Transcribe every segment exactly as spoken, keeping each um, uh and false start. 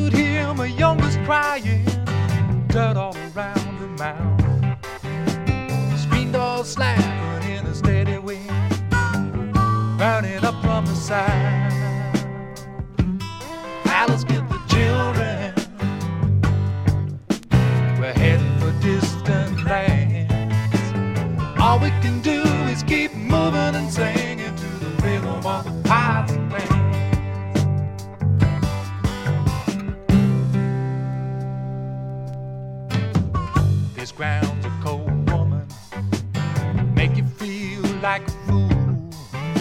could hear my youngest crying, dirt all around her mouth. Screen door slamming in a steady wind, burning up from the side. Alice, get the children, we're heading for distant lands. All we can do is keep moving and singing to the rhythm of the pipes and bands. This ground's a cold woman, make you feel like a fool.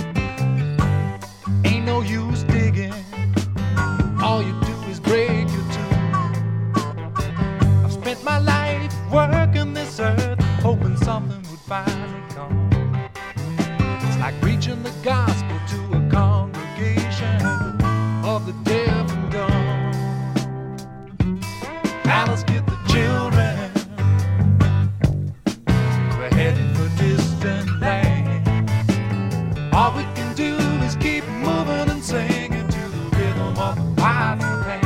Ain't no use digging, all you do is break your tools. I've spent my life working this earth, hoping something would finally come. It's like preaching the gospel to a congregation of the deaf and dumb. Alice, get the children, we're heading for distant lands. All we can do is keep moving and singing to the rhythm of the pipes and bands.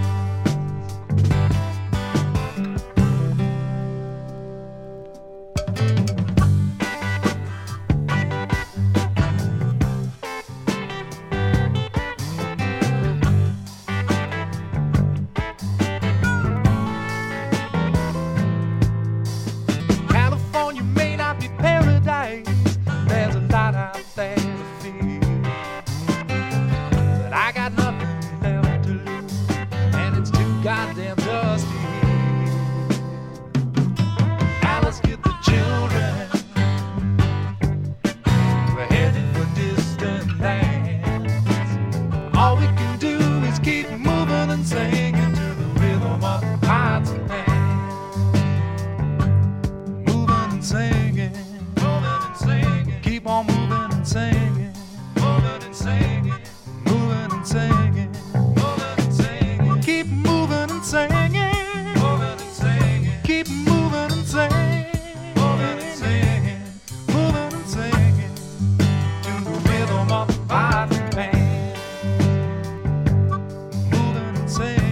California may not be paradise, there's a lot out there to feel. But I got nothing left to lose, and it's too goddamn dusty here. Alice, get the children, we're headed for distant lands. All we can do is keep moving and singing to the rhythm of the pipes and bands. Moving and singing, moving and singing, keep on moving and singing, moving and singing, moving and singing, moving and singing, keep moving and singing, moving and singing, keep moving and singing, moving and singing, moving and singing to the rhythm of the pipes and bands. Moving and singing.